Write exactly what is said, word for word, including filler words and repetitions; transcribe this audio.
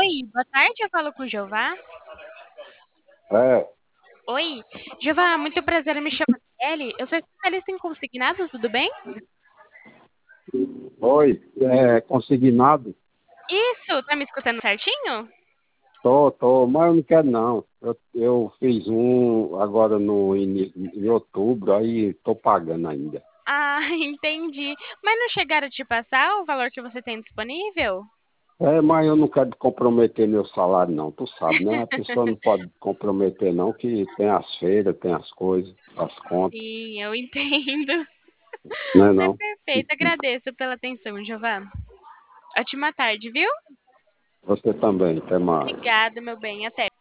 Oi, boa tarde, eu falo com o Jeová. É, Oi, Jeová, muito prazer, eu me chamo Kelly. Eu sou especialista em consignado, tudo bem? oi, é, consignado? Isso, tá me escutando certinho? Tô, tô, mas eu não quero não. Eu, eu fiz um agora no, ini- em outubro, aí tô pagando ainda. Ah, entendi. Mas não chegaram a te passar o valor que você tem disponível? É, mas eu não quero comprometer meu salário não, tu sabe, né? A pessoa não pode comprometer não, que tem as feiras, tem as coisas, as contas, Sim, eu entendo. né É não? perfeito, agradeço pela atenção, Jeová. Ótima tarde, viu? Você também, até mais. Obrigada, meu bem, até.